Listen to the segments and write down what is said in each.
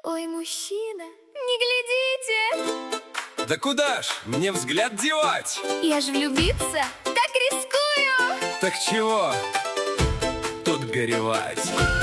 Ой, мужчина, не глядите! Да куда ж мне взгляд девать? Я ж влюбиться так рискую! Так чего тут горевать?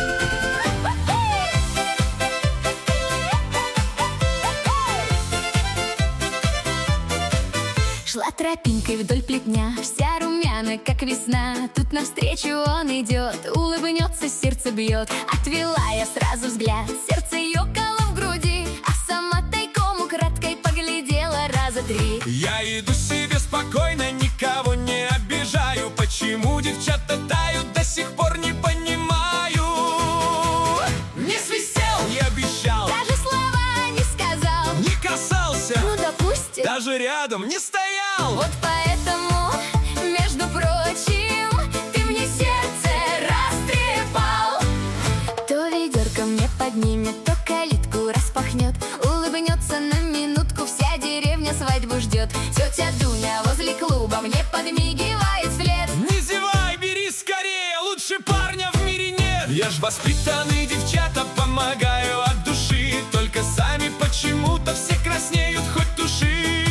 Шла тропинкой вдоль плетня, вся румяна, как весна. Тут навстречу он идет, улыбнется, сердце бьет. Отвела я сразу взгляд, сердце ёкало в груди, а сама тайком украдкой поглядела раза три. Я иду себе спокойно, никого не обижаю. Почему девчата тают, до сих пор не понимаю. Не свистел, не обещал, Даже слова не сказал, не касался, ну допустим, даже рядом не стоял. вот поэтому, между прочим, ты мне сердце растрепал. То ведерко мне поднимет, то калитку распахнет, улыбнется на минутку, вся деревня свадьбу ждет. Тетя Дуня возле клуба мне подмигивает вслед. Не зевай, бери скорее, лучше парня в мире нет. Я ж воспитанный, девчата, помогаю от души. Только сами почему-то все краснеют, хоть туши.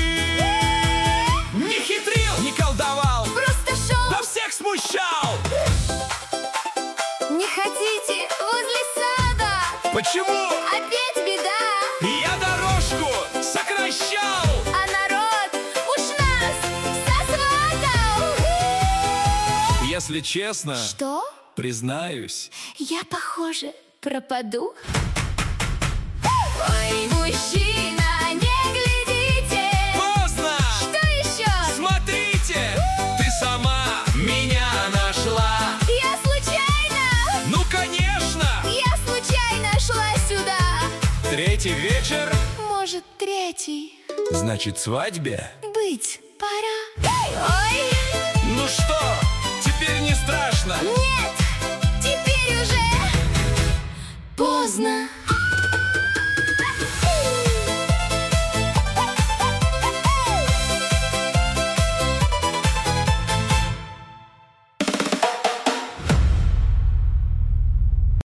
Не хитрил, не колдовал, Просто шел, да всех смущал. не хотите возле сада, Почему? опять беда. Я дорожку сокращал. А народ уж нас сосватал. Если честно, Что? признаюсь, Я, похоже, пропаду. Ой, мужчина, не глядите! поздно. Что еще? Смотрите, ты сама меня нашла. Я случайно! Ну, конечно. Я случайно шла сюда. Третий вечер, Может, третий значит, свадьбе. быть пора. Ой, Ну что, теперь не страшно? нет, теперь уже поздно.